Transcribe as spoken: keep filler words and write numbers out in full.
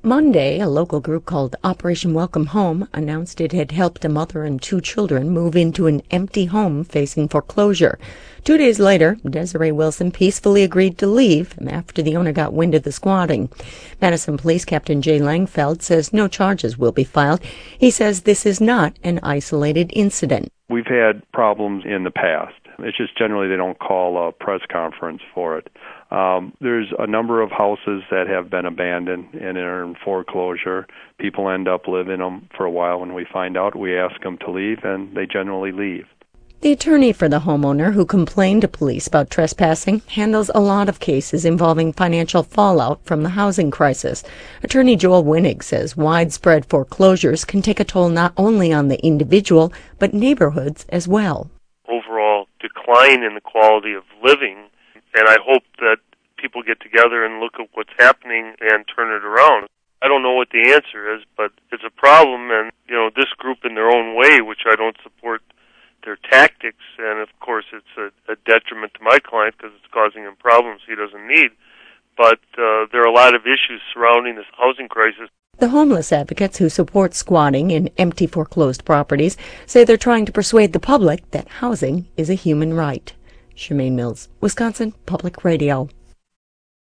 Monday, a local group called Operation Welcome Home announced it had helped a mother and two children move into an empty home facing foreclosure. Two days later, Desiree Wilson peacefully agreed to leave after the owner got wind of the squatting. Madison Police Captain Jay Langfeld says no charges will be filed. He says this is not an isolated incident. We've had problems in the past. It's just generally they don't call a press conference for it. Um, there's a number of houses that have been abandoned and are in foreclosure. People end up living in them for a while. When we find out, we ask them to leave, and they generally leave. The attorney for the homeowner who complained to police about trespassing handles a lot of cases involving financial fallout from the housing crisis. Attorney Joel Winnig says widespread foreclosures can take a toll not only on the individual, but neighborhoods as well. Overall decline in the quality of living, and I hope that people get together and look at what's happening and turn it around. I don't know what the answer is, but it's a problem, and you know, this group in their own way, which I don't support their tactics, and of course it's a, a detriment to my client because it's causing him problems he doesn't need. But uh, there are a lot of issues surrounding this housing crisis. The homeless advocates who support squatting in empty foreclosed properties say they're trying to persuade the public that housing is a human right. Shemaine Mills, Wisconsin Public Radio.